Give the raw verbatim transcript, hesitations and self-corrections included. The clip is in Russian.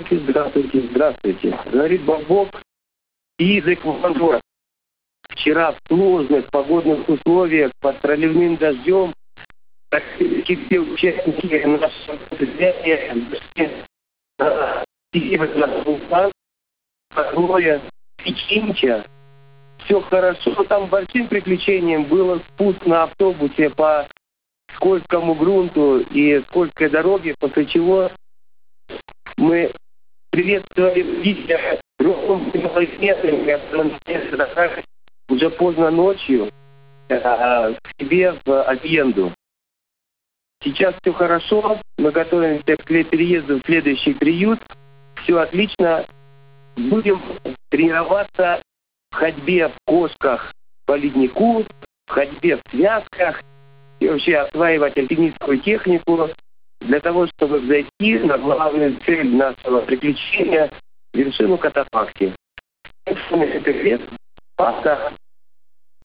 Здравствуйте, здравствуйте. Говорит Бобок из Эквадора. Вчера в сложных погодных условиях под проливным дождем практически все участники нашего предприятия Печенча. Все хорошо. Там большим приключением было спуск на автобусе по скользкому грунту и скользкой дороге, после чего мы приветствовали видео уже поздно ночью э, к себе в Агенду. Сейчас все хорошо, мы готовимся к переезду в следующий приют. Все отлично. Будем тренироваться в ходьбе в кошках по леднику, в ходьбе в связках и вообще осваивать альпинистскую технику для того, чтобы зайти на главную цель нашего приключения — вершину Котопахти. Это Пасха.